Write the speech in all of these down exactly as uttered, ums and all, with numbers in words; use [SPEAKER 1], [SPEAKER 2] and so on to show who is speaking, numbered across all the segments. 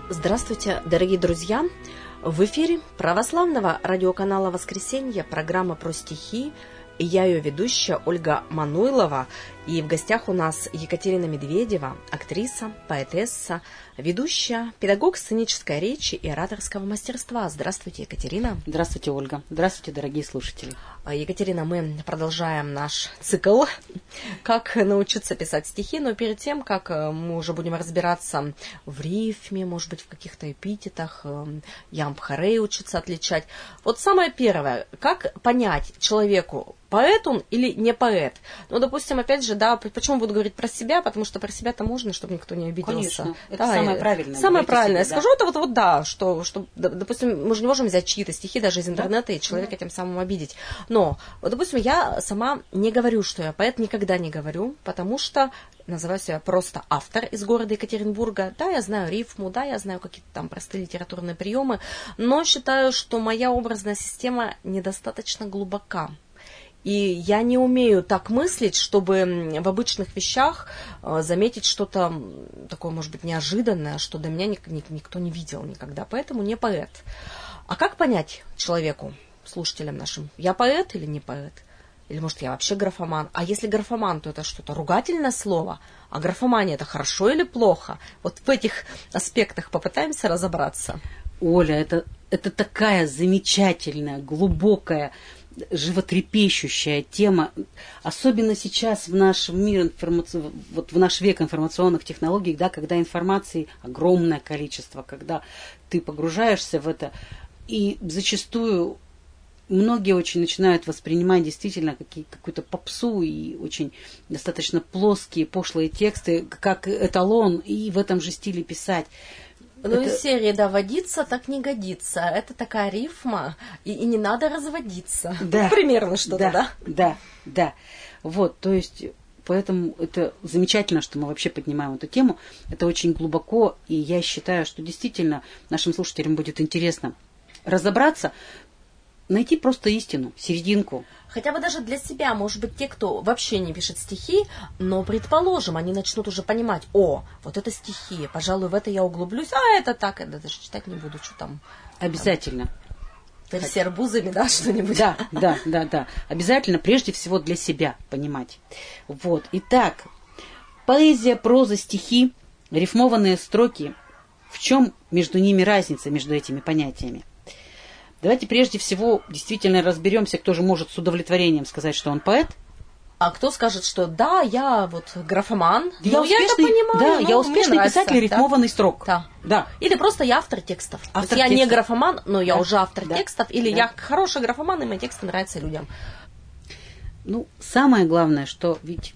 [SPEAKER 1] Здравствуйте, дорогие друзья! В эфире православного радиоканала «Воскресенье» программа про стихи. И я ее ведущая Ольга Мануйлова. И в гостях у нас Екатерина Медведева, актриса, поэтесса, ведущая, педагог сценической речи и ораторского мастерства. Здравствуйте, Екатерина.
[SPEAKER 2] Здравствуйте, Ольга. Здравствуйте, дорогие слушатели.
[SPEAKER 1] Екатерина, мы продолжаем наш цикл «Как научиться писать стихи». Но перед тем, как мы уже будем разбираться в рифме, может быть, в каких-то эпитетах, ямб-хорей учиться отличать. Вот самое первое, как понять человеку, поэт он или не поэт? Ну, допустим, опять же, да, почему буду говорить про себя? Потому что про себя-то можно, чтобы никто не обиделся.
[SPEAKER 2] Конечно, это
[SPEAKER 1] да,
[SPEAKER 2] самое правильное.
[SPEAKER 1] Самое правильное.
[SPEAKER 2] Себе,
[SPEAKER 1] Скажу
[SPEAKER 2] да.
[SPEAKER 1] это вот, вот да, что, что, допустим, мы же не можем взять чьи-то стихи даже из интернета, да, и человека да. тем самым обидеть. Но, вот, допустим, я сама не говорю, что я поэт, никогда не говорю, потому что называю себя просто автор из города Екатеринбурга. Да, я знаю рифму, да, я знаю какие-то там простые литературные приемы, но считаю, что моя образная система недостаточно глубока. И я не умею так мыслить, чтобы в обычных вещах заметить что-то такое, может быть, неожиданное, что до меня никто не видел никогда. Поэтому не поэт. А как понять человеку, слушателям нашим, я поэт или не поэт? Или, может, я вообще графоман? А если графоман, то это что-то ругательное слово? А графомания это хорошо или плохо? Вот в этих аспектах попытаемся разобраться.
[SPEAKER 2] Оля, это, это такая замечательная, глубокая, животрепещущая тема, особенно сейчас в наш мир, информаци... вот в наш век информационных технологий, да, когда информации огромное количество, когда ты погружаешься в это, и зачастую многие очень начинают воспринимать действительно какие, какую-то попсу и очень достаточно плоские, пошлые тексты, как эталон, и в этом же стиле писать.
[SPEAKER 1] Ну,
[SPEAKER 2] это...
[SPEAKER 1] из серии, да, водиться так не годится. Это такая рифма, и, и не надо разводиться.
[SPEAKER 2] Да.
[SPEAKER 1] Примерно что-то, да?
[SPEAKER 2] Да, да, да. Вот, то есть, поэтому это замечательно, что мы вообще поднимаем эту тему. Это очень глубоко, и я считаю, что действительно нашим слушателям будет интересно разобраться, найти просто истину, серединку.
[SPEAKER 1] Хотя бы даже для себя, может быть, те, кто вообще не пишет стихи, но, предположим, они начнут уже понимать, о, вот это стихи, пожалуй, в это я углублюсь, а это так, это даже читать не буду, что там.
[SPEAKER 2] Обязательно.
[SPEAKER 1] Перси арбузами, да, что-нибудь.
[SPEAKER 2] Да, да, да, да. Обязательно, прежде всего, для себя понимать. Вот, итак, поэзия, проза, стихи, рифмованные строки. В чем между ними разница, между этими понятиями? Давайте прежде всего действительно разберемся, кто же может с удовлетворением сказать, что он поэт.
[SPEAKER 1] А кто скажет, что да, я вот графоман,
[SPEAKER 2] я,
[SPEAKER 1] ну,
[SPEAKER 2] успешный,
[SPEAKER 1] я это понимаю,
[SPEAKER 2] да,
[SPEAKER 1] ну,
[SPEAKER 2] я успешный писатель рифмованный
[SPEAKER 1] да?
[SPEAKER 2] строк.
[SPEAKER 1] Да.
[SPEAKER 2] Да.
[SPEAKER 1] Или просто я автор текстов.
[SPEAKER 2] Автор
[SPEAKER 1] я
[SPEAKER 2] текстов.
[SPEAKER 1] не графоман, но я
[SPEAKER 2] да.
[SPEAKER 1] уже автор
[SPEAKER 2] да.
[SPEAKER 1] текстов. Или
[SPEAKER 2] да.
[SPEAKER 1] я хороший графоман, и мои тексты нравятся людям.
[SPEAKER 2] Ну, самое главное, что ведь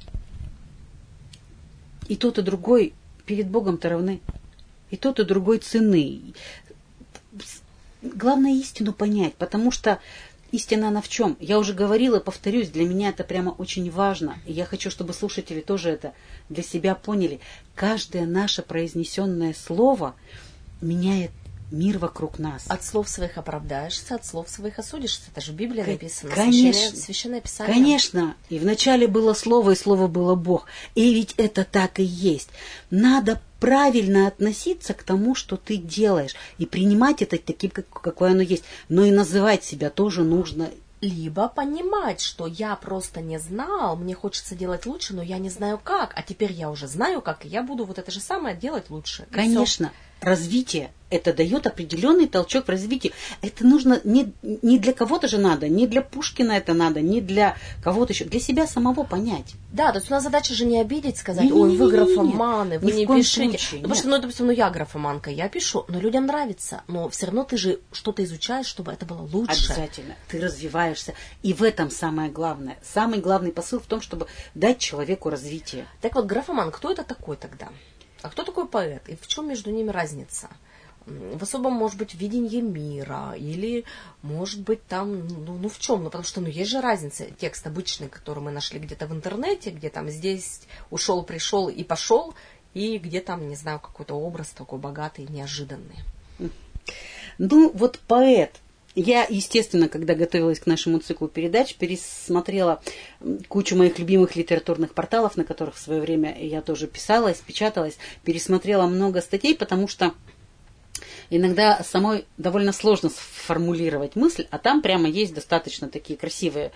[SPEAKER 2] и тот, и другой перед Богом-то равны. И тот, и другой ценны. Главное истину понять, потому что истина она в чем? Я уже говорила, повторюсь, для меня это прямо очень важно. И я хочу, чтобы слушатели тоже это для себя поняли. Каждое наше произнесенное слово меняет мир вокруг нас.
[SPEAKER 1] От слов своих оправдаешься, от слов своих осудишься. Это же в Библии написано.
[SPEAKER 2] Конечно.
[SPEAKER 1] Священное, священное Писание.
[SPEAKER 2] Конечно. И вначале было слово, и слово было Бог. И ведь это так и есть. Надо правильно относиться к тому, что ты делаешь, и принимать это таким, какое оно есть. Но и называть себя тоже нужно.
[SPEAKER 1] Либо понимать, что я просто не знал, мне хочется делать лучше, но я не знаю как, а теперь я уже знаю как, и я буду вот это же самое делать лучше.
[SPEAKER 2] Конечно. Развитие. Это дает определенный толчок в развитии. Это нужно не, не для кого-то же надо, не для Пушкина это надо, не для кого-то еще, для себя самого понять.
[SPEAKER 1] Да, то есть у нас задача же не обидеть, сказать,
[SPEAKER 2] не,
[SPEAKER 1] ой,
[SPEAKER 2] не,
[SPEAKER 1] вы
[SPEAKER 2] не,
[SPEAKER 1] графоманы, вы
[SPEAKER 2] ни
[SPEAKER 1] не
[SPEAKER 2] в коем
[SPEAKER 1] пишите.
[SPEAKER 2] Случае,
[SPEAKER 1] ну, потому что, ну, допустим, ну я графоманка, я пишу, но людям нравится, но все равно ты же что-то изучаешь, чтобы это было лучше.
[SPEAKER 2] Обязательно. Ты развиваешься. И в этом самое главное. Самый главный посыл в том, чтобы дать человеку развитие.
[SPEAKER 1] Так вот, графоман, кто это такой тогда? А кто такой поэт? И в чем между ними разница? В особом, может быть, видении мира, или, может быть, там, ну, ну в чем? Ну, потому что, ну, есть же разница. Текст обычный, который мы нашли где-то в интернете, где там здесь ушел, пришел и пошел, и где там, не знаю, какой-то образ такой богатый, неожиданный.
[SPEAKER 2] Ну, вот поэт. Я, естественно, когда готовилась к нашему циклу передач, пересмотрела кучу моих любимых литературных порталов, на которых в свое время я тоже писалась, печаталась, пересмотрела много статей, потому что иногда самой довольно сложно сформулировать мысль, а там прямо есть достаточно такие красивые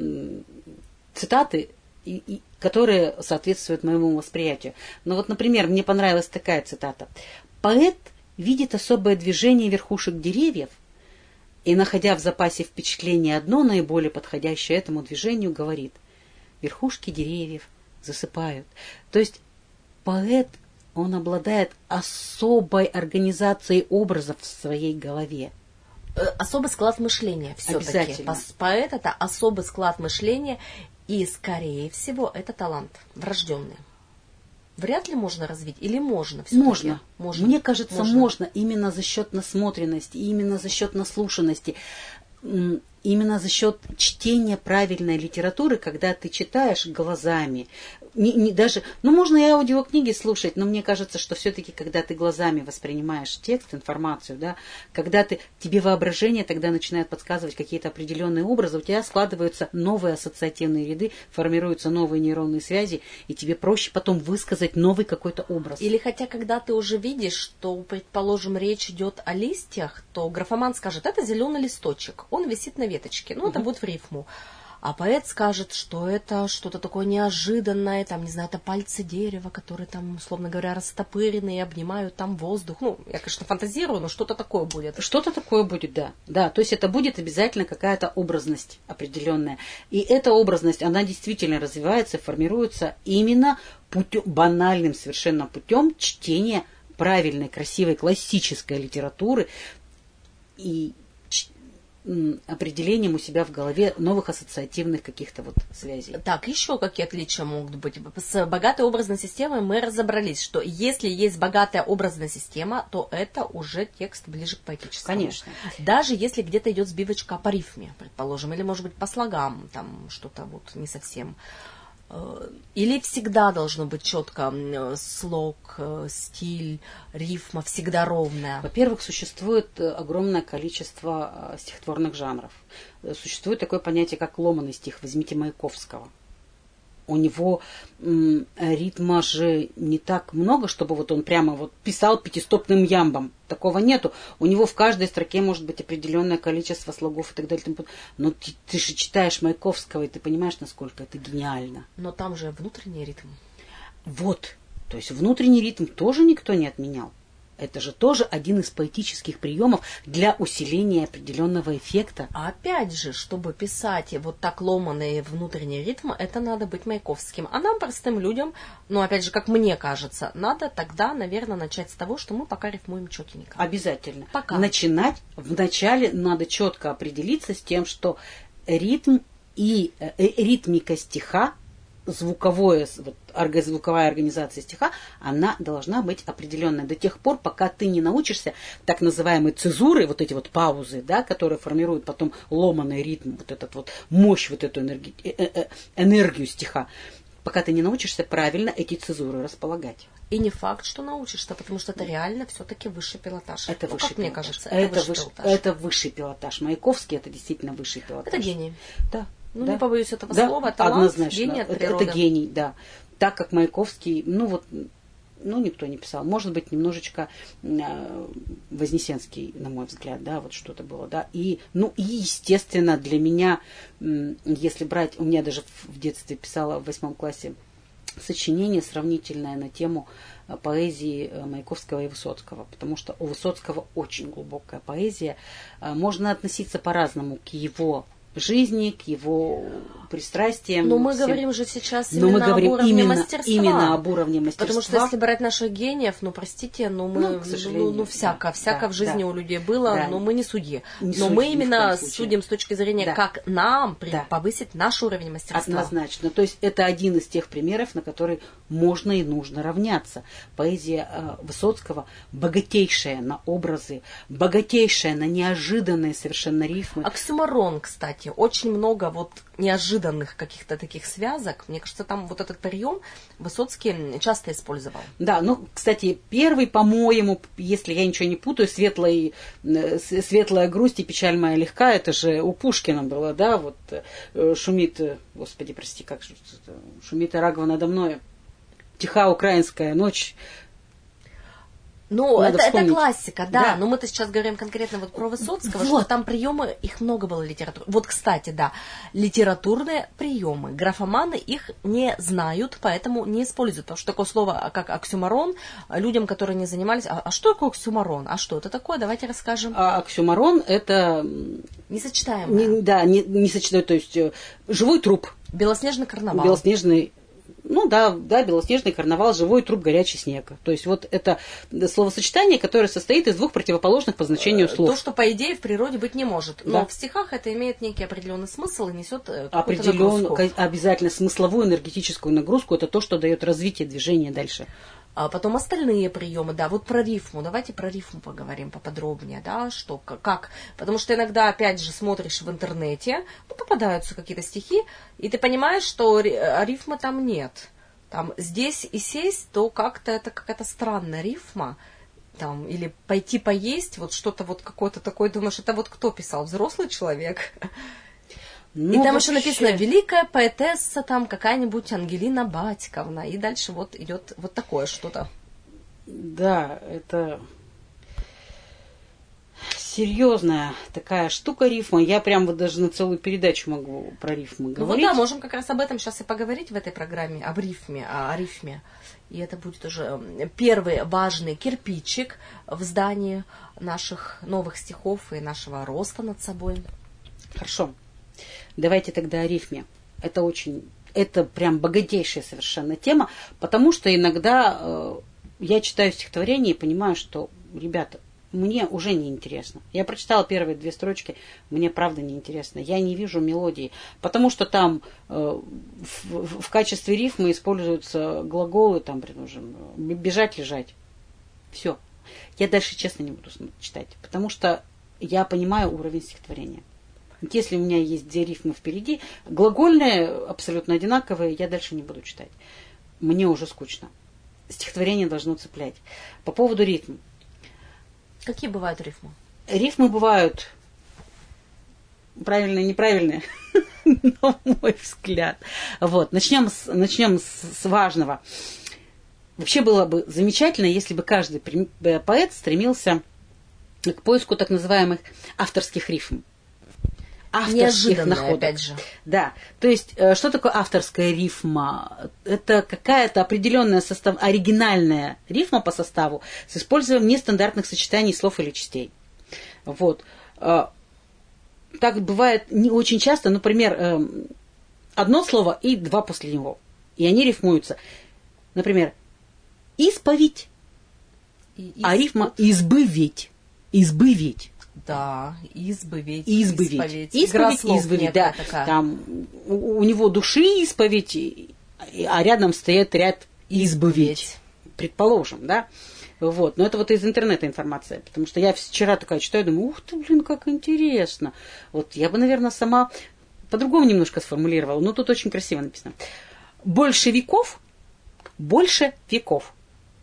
[SPEAKER 2] цитаты, и, и, которые соответствуют моему восприятию. Но вот, например, мне понравилась такая цитата. «Поэт видит особое движение верхушек деревьев и, находя в запасе впечатление одно наиболее подходящее этому движению, говорит: верхушки деревьев засыпают». То есть поэт, он обладает особой организацией образов в своей голове.
[SPEAKER 1] Особый склад мышления все-таки. Поэт – это особый склад мышления, и, скорее всего, это талант врожденный. Вряд ли можно развить, или можно?
[SPEAKER 2] Можно. можно. Мне кажется, можно. можно именно за счет насмотренности, именно за счет наслушанности, именно за счет чтения правильной литературы, когда ты читаешь глазами. Не, не даже, ну, можно и аудиокниги слушать, но мне кажется, что все-таки, когда ты глазами воспринимаешь текст, информацию, да, когда ты, тебе воображение тогда начинает подсказывать какие-то определенные образы, у тебя складываются новые ассоциативные ряды, формируются новые нейронные связи, и тебе проще потом высказать новый какой-то образ.
[SPEAKER 1] Или хотя, когда ты уже видишь, что, предположим, речь идет о листьях, то графоман скажет: это зеленый листочек, он висит на веточке, ну, это будет в рифму. А поэт скажет, что это что-то такое неожиданное, там, не знаю, это пальцы дерева, которые там, условно говоря, растопырены и обнимают там воздух. Ну, я, конечно, фантазирую, но что-то такое будет.
[SPEAKER 2] Что-то такое будет, да. Да, то есть это будет обязательно какая-то образность определенная. И эта образность, она действительно развивается, формируется именно путем, банальным совершенно путем чтения правильной, красивой, классической литературы и определением у себя в голове новых ассоциативных каких-то вот связей.
[SPEAKER 1] Так, еще какие отличия могут быть? С богатой образной системой мы разобрались, что если есть богатая образная система, то это уже текст ближе к поэтическому.
[SPEAKER 2] Конечно.
[SPEAKER 1] Даже если где-то идет сбивочка по рифме, предположим, или, может быть, по слогам, там что-то вот не совсем. Или всегда должно быть четко слог, стиль, рифма всегда ровная?
[SPEAKER 2] Во-первых, существует огромное количество стихотворных жанров. Существует такое понятие, как ломаный стих. Возьмите Маяковского. У него м, ритма же не так много, чтобы вот он прямо вот писал пятистопным ямбом. Такого нету. У него в каждой строке может быть определенное количество слогов и так далее. Но ты, ты же читаешь Маяковского, и ты понимаешь, насколько это гениально.
[SPEAKER 1] Но там же внутренний ритм.
[SPEAKER 2] Вот. То есть внутренний ритм тоже никто не отменял. Это же тоже один из поэтических приемов для усиления определенного эффекта.
[SPEAKER 1] А опять же, чтобы писать вот так ломаный внутренний ритм, это надо быть Маяковским. А нам, простым людям, ну, опять же, как мне кажется, надо тогда, наверное, начать с того, что мы пока рифмуем четенько.
[SPEAKER 2] Обязательно.
[SPEAKER 1] Пока.
[SPEAKER 2] Начинать вначале надо четко определиться с тем, что ритм и э, ритмика стиха, звуковое, вот, звуковая организация стиха, она должна быть определенная до тех пор, пока ты не научишься так называемой цезуры, вот эти вот паузы, да, которые формируют потом ломаный ритм, вот этот вот мощь, вот эту энерги, э, э, энергию стиха, пока ты не научишься правильно эти цезуры располагать.
[SPEAKER 1] И не факт, что научишься, потому что это реально все-таки высший пилотаж.
[SPEAKER 2] Это
[SPEAKER 1] ну,
[SPEAKER 2] высший
[SPEAKER 1] как
[SPEAKER 2] пилотаж.
[SPEAKER 1] Мне кажется,
[SPEAKER 2] это, это, высший, выше, пилотаж. это высший пилотаж. Маяковский — это действительно высший пилотаж.
[SPEAKER 1] Это гений.
[SPEAKER 2] Да.
[SPEAKER 1] Ну,
[SPEAKER 2] да.
[SPEAKER 1] не побоюсь этого
[SPEAKER 2] да,
[SPEAKER 1] слова, талант,
[SPEAKER 2] однозначно.
[SPEAKER 1] гений от
[SPEAKER 2] это,
[SPEAKER 1] природы.
[SPEAKER 2] Это гений, да. Так как Маяковский, ну вот, ну никто не писал. Может быть, немножечко э, Вознесенский, на мой взгляд, да, вот что-то было, да. И, ну и, естественно, для меня, э, если брать, у меня даже в детстве писала в восьмом классе сочинение сравнительное на тему поэзии Маяковского и Высоцкого, потому что у Высоцкого очень глубокая поэзия. Можно относиться по-разному к его жизни, к его пристрастиям.
[SPEAKER 1] Но мы всем. говорим же сейчас именно мы говорим об уровне
[SPEAKER 2] именно,
[SPEAKER 1] мастерства.
[SPEAKER 2] Именно об уровне мастерства.
[SPEAKER 1] Потому что если брать наших гениев, ну, простите, ну, мы, ну, к сожалению, ну, ну всяко, да, всяко да, в жизни да, у людей было, да, но мы не судьи. Не но судьи, мы именно судим с точки зрения, да. как нам да. повысить наш уровень мастерства.
[SPEAKER 2] Однозначно. То есть это один из тех примеров, на который можно и нужно равняться. Поэзия э, Высоцкого богатейшая на образы, богатейшая на неожиданные совершенно рифмы.
[SPEAKER 1] Оксюморон, кстати. Очень много вот неожиданных каких-то таких связок. Мне кажется, там вот этот прием Высоцкий часто использовал.
[SPEAKER 2] Да, ну, кстати, первый, по-моему, если я ничего не путаю, светлая, светлая грусть и печаль моя легка, это же у Пушкина было, да, вот шумит, господи, прости, как же, шумит Арагва надо мною, тиха украинская ночь.
[SPEAKER 1] Ну,
[SPEAKER 2] надо
[SPEAKER 1] это,
[SPEAKER 2] вспомнить.
[SPEAKER 1] это классика, да,
[SPEAKER 2] да.
[SPEAKER 1] Но мы-то сейчас говорим конкретно вот про Высоцкого,
[SPEAKER 2] вот.
[SPEAKER 1] что там приемы, их много было литератур. Вот, кстати, да, литературные приемы. Графоманы их не знают, поэтому не используют. Потому что такое слово, как оксюморон, людям, которые не занимались... А, а что такое оксюморон? А что это такое? Давайте расскажем.
[SPEAKER 2] А оксюморон – это...
[SPEAKER 1] Несочетаемое.
[SPEAKER 2] Не, да, не, не сочетаемое, то есть живой труп.
[SPEAKER 1] Белоснежный карнавал.
[SPEAKER 2] Белоснежный... Ну да, да, белоснежный карнавал, живой труп, горячий снег. То есть вот это словосочетание, которое состоит из двух противоположных по значению слов.
[SPEAKER 1] То, что по идее в природе быть не может. Но
[SPEAKER 2] да.
[SPEAKER 1] в стихах это имеет некий определенный смысл и несет
[SPEAKER 2] определенную обязательно смысловую энергетическую нагрузку. Это то, что дает развитие движения дальше.
[SPEAKER 1] А потом остальные приемы, да, вот про рифму. Давайте про рифму поговорим поподробнее, да, что, как. Потому что иногда, опять же, смотришь в интернете, ну, попадаются какие-то стихи, и ты понимаешь, что рифмы там нет. Там здесь и сесть, то как-то это какая-то странная рифма. Там, или пойти поесть, вот что-то вот какое-то такое, думаешь, это вот кто писал, взрослый человек? Ну, и там вообще... еще написано «великая поэтесса», там какая-нибудь Ангелина Батьковна. И дальше вот идет вот такое что-то.
[SPEAKER 2] Да, это серьезная такая штука рифма. Я прям вот даже на целую передачу могу про рифмы говорить.
[SPEAKER 1] Ну вот да, можем как раз об этом сейчас и поговорить в этой программе, об рифме, о рифме. И это будет уже первый важный кирпичик в здании наших новых стихов и нашего роста над собой.
[SPEAKER 2] Хорошо. Давайте тогда о рифме. Это очень, это прям богатейшая совершенно тема, потому что иногда э, я читаю стихотворение и понимаю, что, ребята, мне уже не интересно. Я прочитала первые две строчки, мне правда не интересно. Я не вижу мелодии, потому что там э, в, в, в качестве рифмы используются глаголы, там, предположим, бежать, лежать. Все. Я дальше, честно, не буду читать, потому что я понимаю уровень стихотворения. Если у меня есть две рифмы впереди, глагольные абсолютно одинаковые, я дальше не буду читать. Мне уже скучно. Стихотворение должно цеплять. По поводу рифм.
[SPEAKER 1] Какие бывают рифмы?
[SPEAKER 2] Рифмы бывают правильные, неправильные, на мой взгляд. Вот. Начнем, с, начнем с, с важного. Вообще было бы замечательно, если бы каждый поэт стремился к поиску так называемых авторских рифм. Авторских находок.
[SPEAKER 1] Опять же.
[SPEAKER 2] Да. То есть, что такое авторская рифма? Это какая-то определенная состав, оригинальная рифма по составу с использованием нестандартных сочетаний слов или частей. Вот. Так бывает не очень часто, например, одно слово и два после него. И они рифмуются. Например, исповедь, и, а рифма избыветь. Избыветь.
[SPEAKER 1] Да, избыветь.
[SPEAKER 2] Избыветь. Исповедь, избыветь, да. Такая. Там у, у него души исповедь, а рядом стоит ряд избыветь. Предположим, да. Вот. Но это вот из интернета информация. Потому что я вчера такая читаю, думаю, ух ты, блин, как интересно. Вот я бы, наверное, сама по-другому немножко сформулировала, но тут очень красиво написано. Больше веков, больше веков.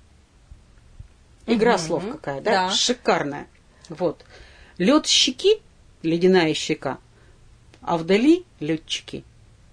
[SPEAKER 2] Игра угу, слов какая, да? да? Шикарная. Вот. Лед щеки, ледяная щека, а вдали летчики.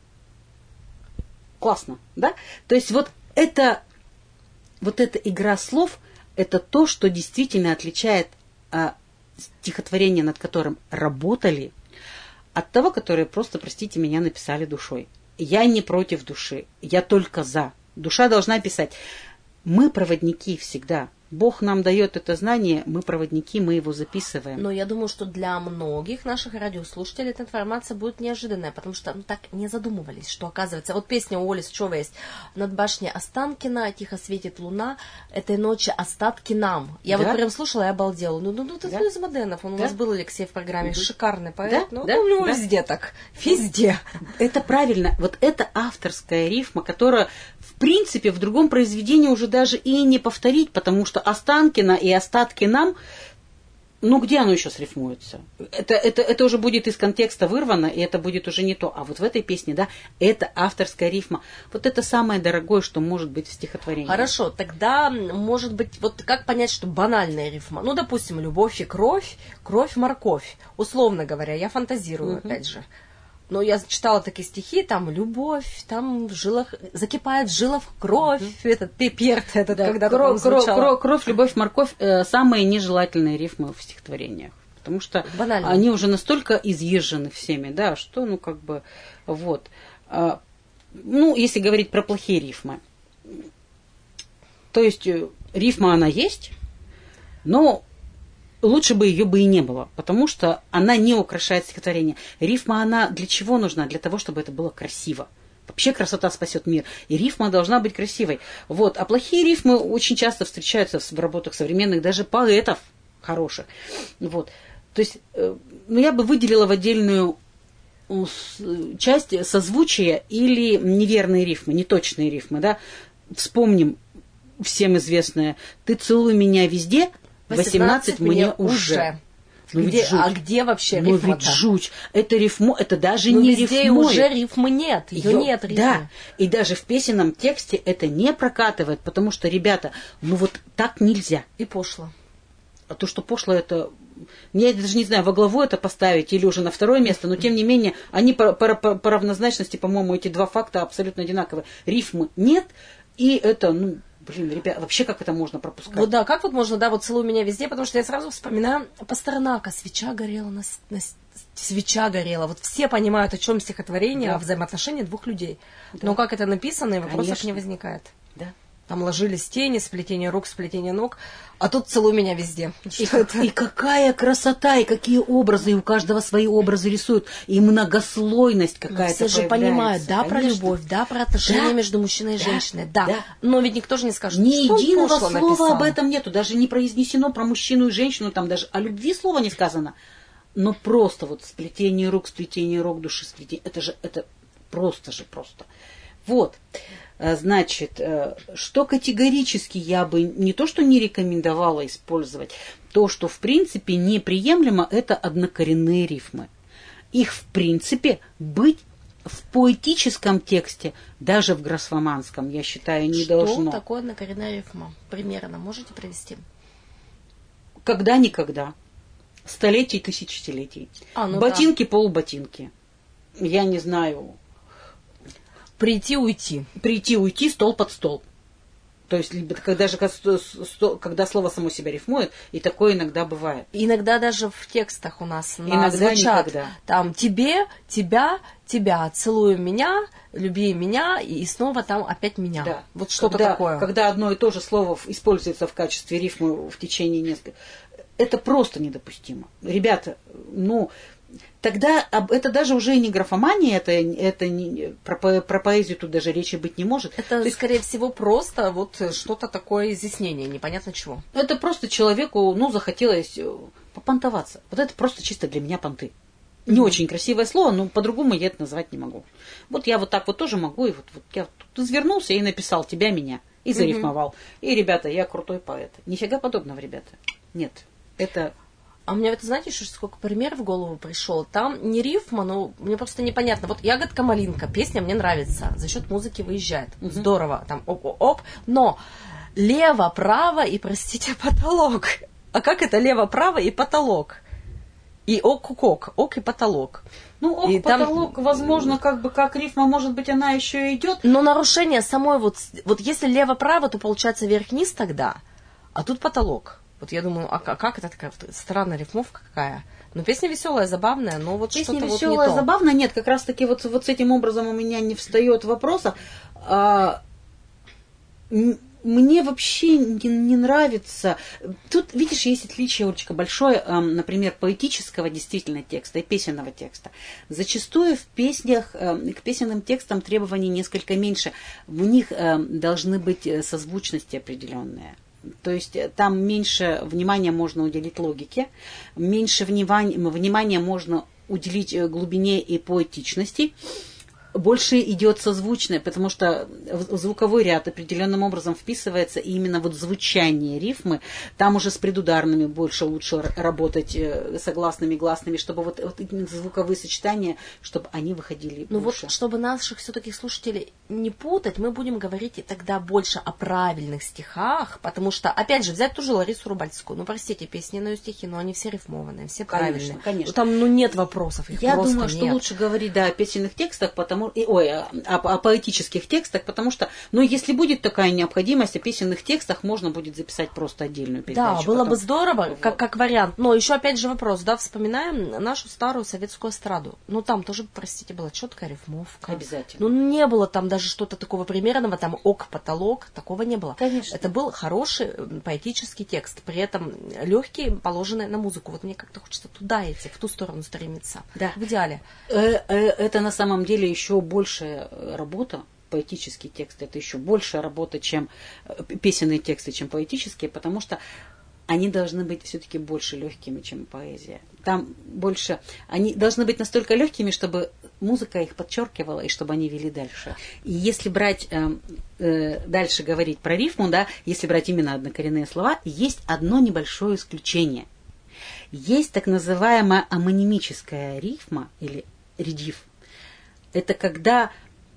[SPEAKER 2] Классно, да? То есть вот это, вот эта игра слов, это то, что действительно отличает а, стихотворение, над которым работали, от того, которое просто, простите меня, написали душой. Я не против души, я только за. Душа должна писать. Мы проводники всегда. Бог нам дает это знание, мы проводники, мы его записываем.
[SPEAKER 1] Но я думаю, что для многих наших радиослушателей эта информация будет неожиданная, потому что ну, так не задумывались, что оказывается... Вот песня у Оли Сычевой есть «Над башней Останкина, тихо светит луна, этой ночи остатки нам». Я да? вот прям слушала и обалдела. Ну, ну, ну это да? из Моденов, он да? у нас был, Алексей, в программе, угу. шикарный поэт. Да? Ну, да? у него да? везде так, везде.
[SPEAKER 2] Это правильно, вот это авторская рифма, которая... В принципе, в другом произведении уже даже и не повторить, потому что Останкино и остатки нам, ну где оно еще срифмуется? Это, это, это уже будет из контекста вырвано, и это будет уже не то. А вот в этой песне, да, это авторская рифма. Вот это самое дорогое, что может быть в стихотворении.
[SPEAKER 1] Хорошо, тогда, может быть, вот как понять, что банальная рифма? Ну, допустим, любовь и кровь, кровь-морковь. Условно говоря, я фантазирую, угу. опять же. Но я читала такие стихи, там любовь, там в жилах, закипает в жилах кровь, mm-hmm. этот пепер, этот
[SPEAKER 2] да,
[SPEAKER 1] когда-то
[SPEAKER 2] кровь,
[SPEAKER 1] кровь,
[SPEAKER 2] кровь, любовь, морковь, э, самые нежелательные рифмы в стихотворениях. Потому что
[SPEAKER 1] банально.
[SPEAKER 2] Они уже настолько изъезжены всеми, да, что, ну, как бы, вот. А, ну, если говорить про плохие рифмы. То есть, рифма она есть, но лучше бы ее бы и не было, потому что она не украшает стихотворение. Рифма, она для чего нужна? Для того, чтобы это было красиво. Вообще красота спасет мир. И рифма должна быть красивой. Вот. А плохие рифмы очень часто встречаются в работах современных, даже поэтов хороших. Вот. То есть, ну, я бы выделила в отдельную часть созвучия или неверные рифмы, неточные рифмы, да. Вспомним всем известное «Ты целуй меня везде, восемнадцать мне уже».
[SPEAKER 1] Ну, где, а где вообще
[SPEAKER 2] ну,
[SPEAKER 1] рифма-то?
[SPEAKER 2] Ведь жуть. Это рифмо, это даже
[SPEAKER 1] ну,
[SPEAKER 2] не
[SPEAKER 1] везде
[SPEAKER 2] рифмой.
[SPEAKER 1] уже рифмы нет, ее
[SPEAKER 2] Ё,
[SPEAKER 1] нет рифмы.
[SPEAKER 2] Да, и даже в песенном тексте это не прокатывает, потому что, ребята, ну вот так нельзя.
[SPEAKER 1] И пошло.
[SPEAKER 2] А то, что пошло, это... Я даже не знаю, во главу это поставить или уже на второе место, но тем не менее, они по, по, по равнозначности, по-моему, эти два факта абсолютно одинаковые. Рифмы нет, и это, ну, блин, ребят, вообще как это можно пропускать?
[SPEAKER 1] Вот да, как вот можно, да, вот целуй меня везде, потому что я сразу вспоминаю Пастернака, свеча горела, на, на, свеча горела. Вот все понимают, о чем стихотворение, да. О взаимоотношении двух людей. Да. Но как это написано, и вопросов Конечно. Не возникает.
[SPEAKER 2] Да.
[SPEAKER 1] Там ложились тени, сплетение рук, сплетение ног, а тут целуй меня везде.
[SPEAKER 2] И, и какая красота, и какие образы, и у каждого свои образы рисуют, и многослойность какая-то
[SPEAKER 1] все же понимают, да, Конечно. Про любовь, да, про отношения да. Между мужчиной и женщиной, да. да. Но ведь никто же не скажет,
[SPEAKER 2] ни
[SPEAKER 1] что
[SPEAKER 2] единого слова
[SPEAKER 1] написал.
[SPEAKER 2] Об этом нету, даже не произнесено про мужчину и женщину, там даже о любви слова не сказано. Но просто вот сплетение рук, сплетение рук, души, сплетение, это же, это просто же просто. Вот. Значит, что категорически я бы не то, что не рекомендовала использовать, то, что в принципе неприемлемо, это однокоренные рифмы. Их в принципе быть в поэтическом тексте, даже в гроссроманском, я считаю, не
[SPEAKER 1] что
[SPEAKER 2] должно.
[SPEAKER 1] Что такое однокоренная рифма? Примерно можете привести?
[SPEAKER 2] Когда-никогда. Столетий, тысячелетий. А, ну ботинки, да. Полуботинки. Я не знаю...
[SPEAKER 1] Прийти, уйти.
[SPEAKER 2] Прийти, уйти, стол под стол. То есть, когда, же, когда слово само себя рифмует, и такое иногда бывает.
[SPEAKER 1] Иногда даже в текстах у нас
[SPEAKER 2] иногда
[SPEAKER 1] звучат.
[SPEAKER 2] Никогда.
[SPEAKER 1] Там тебе, тебя, тебя, целую меня, люби меня, и снова там опять меня.
[SPEAKER 2] Да.
[SPEAKER 1] Вот что-то
[SPEAKER 2] когда,
[SPEAKER 1] такое.
[SPEAKER 2] Когда одно и то же слово используется в качестве рифмы в течение нескольких... Это просто недопустимо. Ребята, ну... Тогда это даже уже не графомания, это, это не, про, про поэзию тут даже речи быть не может.
[SPEAKER 1] Это, есть, скорее всего, просто вот что-то такое изъяснение, непонятно чего.
[SPEAKER 2] Это просто человеку, ну, захотелось попонтоваться. Вот это просто чисто для меня понты. Mm-hmm. Не очень красивое слово, но по-другому я это назвать не могу. Вот я вот так вот тоже могу, и вот, вот я тут извернулся и написал тебя, меня, и зарифмовал. Mm-hmm. И, ребята, я крутой поэт. Нифига подобного, ребята. Нет, это...
[SPEAKER 1] А у меня, это, знаете, еще сколько примеров в голову пришло. Там не рифма, но мне просто непонятно. Вот «Ягодка-малинка», песня мне нравится. За счет музыки выезжает. Угу. Здорово. Там оп-оп-оп. Но лево-право и, простите, потолок. А как это лево-право и потолок? И ок-ок, ок и потолок.
[SPEAKER 2] Ну, ок, и потолок, там... возможно, как бы как рифма, может быть, она еще идет.
[SPEAKER 1] Но нарушение самой вот... Вот если лево-право, то получается вверх-вниз тогда. А тут потолок. Вот я думаю, а как это такая странная рифмовка какая? Ну, песня веселая, забавная, но вот
[SPEAKER 2] песня
[SPEAKER 1] что-то вот не то.
[SPEAKER 2] Песня веселая, забавная, нет, как раз-таки вот, вот с этим образом у меня не встает вопроса. А, мне вообще не, не нравится. Тут, видишь, есть отличие, Олечка, большое, например, поэтического действительно текста и песенного текста. Зачастую в песнях, к песенным текстам требований несколько меньше. В них должны быть созвучности определенные. То есть там меньше внимания можно уделить логике, меньше внимания, внимания можно уделить глубине и поэтичности, больше идет созвучное, потому что звуковой ряд определенным образом вписывается, и именно вот звучание рифмы, там уже с предударными больше лучше работать, согласными, гласными, чтобы вот, вот именно звуковые сочетания, чтобы они выходили
[SPEAKER 1] ну
[SPEAKER 2] больше.
[SPEAKER 1] Вот, чтобы наших все-таки слушателей не путать, мы будем говорить тогда больше о правильных стихах, потому что, опять же, взять ту же Ларису Рубальскую, ну, простите, песни на ее стихи, но они все рифмованные, все правильные.
[SPEAKER 2] Конечно, конечно.
[SPEAKER 1] Ну, там, ну, нет вопросов, их
[SPEAKER 2] Я
[SPEAKER 1] просто
[SPEAKER 2] думаю, что
[SPEAKER 1] нет.
[SPEAKER 2] лучше говорить, да, о песенных текстах, потому, и, ой, о, о поэтических текстах, потому что, ну, если будет такая необходимость, о песенных текстах можно будет записать просто отдельную передачу.
[SPEAKER 1] Да, было
[SPEAKER 2] потом.
[SPEAKER 1] бы здорово,
[SPEAKER 2] Вот.
[SPEAKER 1] как, как вариант. Но еще опять же вопрос, да, вспоминаем нашу старую советскую эстраду. Ну, там тоже, простите, была четкая рифмовка.
[SPEAKER 2] Обязательно.
[SPEAKER 1] Ну, не было там даже что-то такого примерного, там ок, потолок, такого не было.
[SPEAKER 2] Конечно.
[SPEAKER 1] Это был хороший поэтический текст, при этом легкий, положенный на музыку. Вот мне как-то хочется туда идти, в ту сторону стремиться.
[SPEAKER 2] Да.
[SPEAKER 1] В идеале.
[SPEAKER 2] Это на самом деле еще большая работа. Поэтический текст — это еще большая работа, чем песенные тексты, чем поэтические, потому что они должны быть все-таки больше легкими, чем поэзия. Там больше, они должны быть настолько легкими, чтобы музыка их подчеркивала и чтобы они вели дальше. И если брать э, э, дальше говорить про рифму, да, если брать именно однокоренные слова, есть одно небольшое исключение. Есть так называемая амонимическая рифма или редиф. Это когда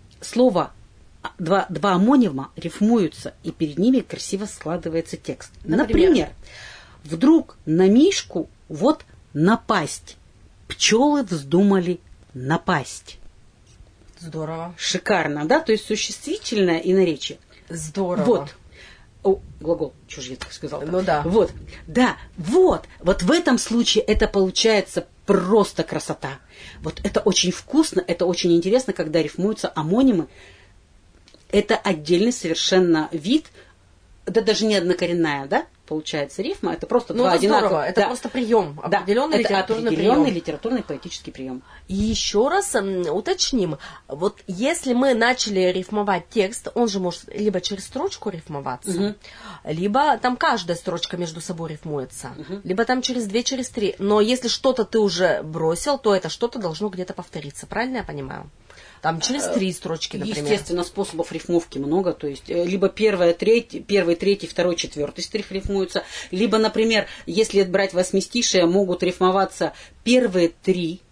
[SPEAKER 2] слово Два, два амонима рифмуются, и перед ними красиво складывается текст.
[SPEAKER 1] Например?
[SPEAKER 2] Например, вдруг на Мишку вот напасть. Пчелы вздумали напасть.
[SPEAKER 1] Здорово.
[SPEAKER 2] Шикарно, да? То есть существительное и наречие.
[SPEAKER 1] Здорово.
[SPEAKER 2] Вот. О, глагол, что же я так сказала?
[SPEAKER 1] Ну да.
[SPEAKER 2] Вот, да, вот. Вот в этом случае это получается просто красота. Вот это очень вкусно, это очень интересно, когда рифмуются амонимы. Это отдельный совершенно вид, это даже не однокоренная, да, получается рифма, это просто
[SPEAKER 1] ну,
[SPEAKER 2] два
[SPEAKER 1] это
[SPEAKER 2] одинаковых.
[SPEAKER 1] Здорово. Это
[SPEAKER 2] да.
[SPEAKER 1] просто прием, определенный
[SPEAKER 2] да,
[SPEAKER 1] литературный
[SPEAKER 2] это определенный
[SPEAKER 1] прием.
[SPEAKER 2] литературный поэтический прием.
[SPEAKER 1] И еще раз уточним, вот если мы начали рифмовать текст, он же может либо через строчку рифмоваться, угу. либо там каждая строчка между собой рифмуется, угу. либо там через две, через три. Но если что-то ты уже бросил, то это что-то должно где-то повториться. Правильно я понимаю? Там через три строчки, например.
[SPEAKER 2] Естественно, способов рифмовки много. То есть, либо первая, треть, первый, третий, второй, четвертый стих рифмуются. Либо, например, если брать восьмистишие, могут рифмоваться первые три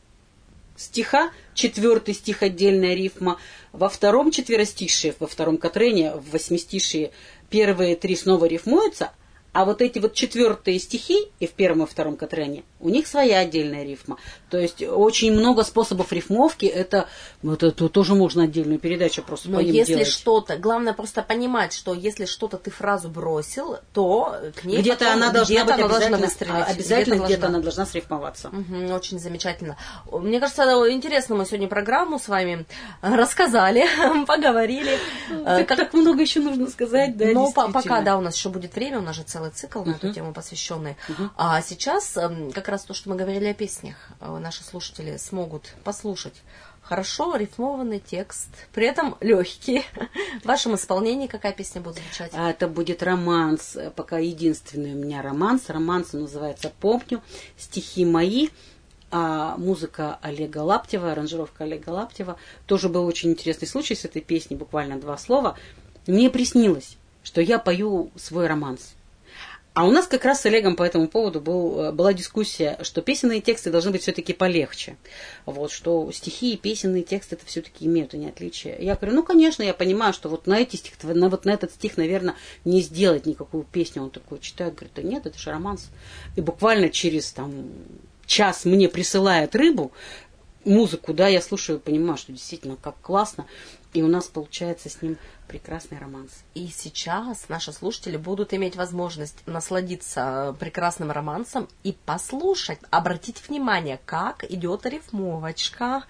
[SPEAKER 2] стиха, четвертый стих отдельная рифма. Во втором четверостишие, во втором кватрене, в восьмистишие, первые три снова рифмуются. А вот эти вот четвертые стихи и в первом и втором кватрене, у них своя отдельная рифма. То есть очень много способов рифмовки. Это, вот это тоже можно отдельную передачу просто
[SPEAKER 1] Но
[SPEAKER 2] по ним
[SPEAKER 1] если
[SPEAKER 2] делать.
[SPEAKER 1] что-то, главное просто понимать, что если что-то ты фразу бросил, то к ней
[SPEAKER 2] где-то
[SPEAKER 1] потом,
[SPEAKER 2] она должна
[SPEAKER 1] где-то
[SPEAKER 2] быть
[SPEAKER 1] она должна
[SPEAKER 2] обязательно,
[SPEAKER 1] выстрелить.
[SPEAKER 2] обязательно где-то,
[SPEAKER 1] где-то
[SPEAKER 2] она должна срифмоваться.
[SPEAKER 1] Угу, очень замечательно. Мне кажется, интересно мы сегодня программу с вами рассказали, поговорили.
[SPEAKER 2] Так, как... так много еще нужно сказать, да,
[SPEAKER 1] но пока, да, у нас еще будет время, у нас же целый цикл на эту тему посвященный. Uh-huh. А сейчас как раз то, что мы говорили о песнях, наши слушатели смогут послушать хорошо рифмованный текст, при этом легкий. В вашем исполнении какая песня будет звучать?
[SPEAKER 2] Это будет романс, пока единственный у меня романс. Романс называется «Помню», стихи мои. А музыка Олега Лаптева, аранжировка Олега Лаптева. Тоже был очень интересный случай с этой песней, буквально два слова. Мне приснилось, что я пою свой романс. А у нас как раз с Олегом по этому поводу был, была дискуссия, что песенные тексты должны быть все-таки полегче. Вот, что стихи и песенные тексты это все-таки имеют они отличия. Я говорю, ну, конечно, я понимаю, что вот на, эти стих, на, вот на этот стих, наверное, не сделать никакую песню. Он такой читает, говорит, да нет, это же романс. И буквально через там, час мне присылает рыбу, музыку, да, я слушаю, понимаю, что действительно как классно. И у нас получается с ним прекрасный романс.
[SPEAKER 1] И сейчас наши слушатели будут иметь возможность насладиться прекрасным романсом и послушать, обратить внимание, как идет рифмовочка,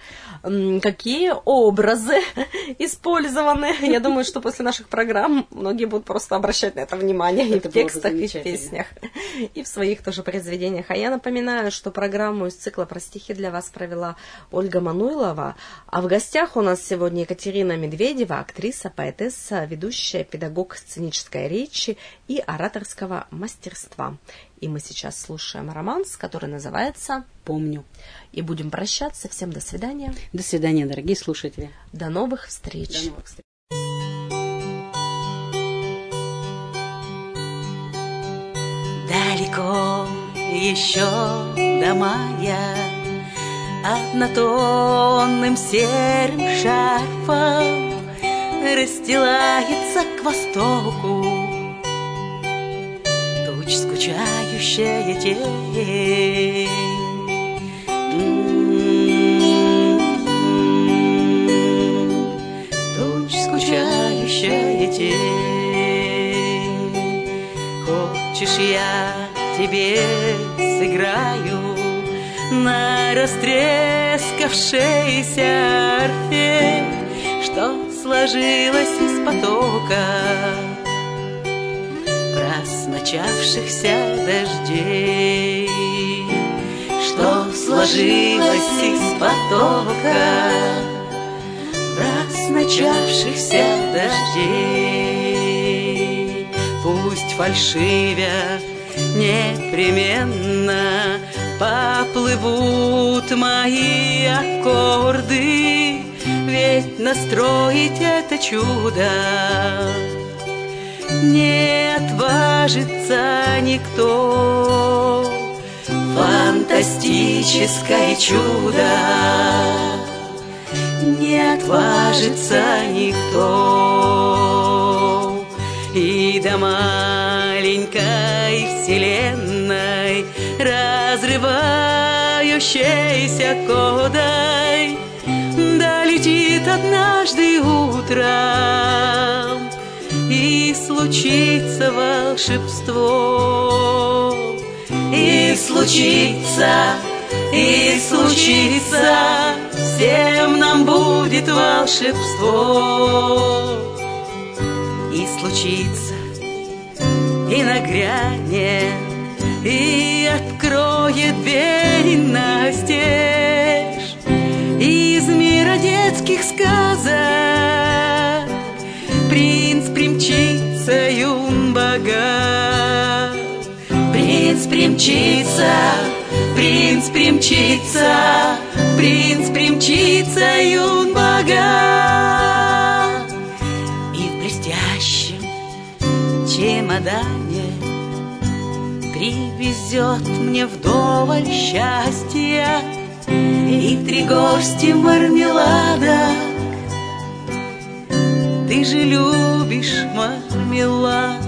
[SPEAKER 1] какие образы использованы. Я думаю, что после наших программ многие будут просто обращать на это внимание и в текстах, и в песнях, и в своих тоже произведениях. А я напоминаю, что программу из цикла «Про стихи» для вас провела Ольга Мануйлова, а в гостях у нас сегодня Екатерина Медведева, актриса, поэтесса, ведущая, педагог сценической речи и ораторского мастерства. И мы сейчас слушаем романс, который называется
[SPEAKER 2] «Помню». И
[SPEAKER 1] будем прощаться. Всем до свидания.
[SPEAKER 2] До свидания, дорогие слушатели.
[SPEAKER 1] До новых встреч.
[SPEAKER 2] До новых встреч.
[SPEAKER 3] Далеко еще до мая однотонным серым шарфом расстилается к востоку туч скучающая тень. Туч скучающая тень. Хочешь, я тебе сыграю на растрескавшейся арфе, что сложилось из потока раз начавшихся дождей, что сложилось из потока раз начавшихся дождей. Пусть фальшивят непременно поплывут мои аккорды, ведь настроить это чудо не отважится никто. Фантастическое чудо не отважится никто. И до маленькой вселенной, разрывающейся кодой, долетит однажды утром, и случится волшебство. И случится, и случится, всем нам будет волшебство. И случится, и нагрянет, и откроет двери настежь. Из мира детских сказок принц примчится юн-бога. Принц примчится, принц примчится, принц примчится юн-бога. И в блестящем чемодане привезет мне вдоволь счастья и три горсти мармелада. Ты же любишь мармелад,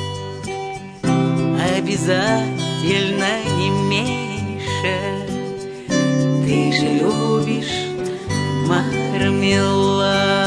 [SPEAKER 3] обязательно не меньше. Ты же любишь мармелад.